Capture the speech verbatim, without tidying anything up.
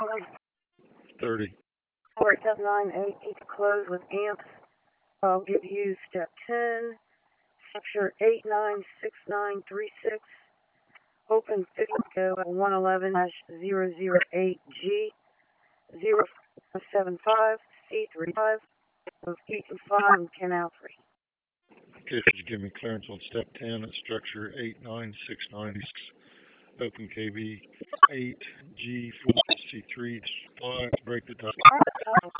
thirty. Alright, step nine, eight, eight to close with amps. I'll give you step ten, structure eight nine six nine three six, open fifty, go at one eleven zero zero eight G, zero seven five C thrty five, of eight two five and canal three. Okay, could you give me clearance on step ten at structure eight nine six nine six, open K V eight G four C three, supply, break the tie.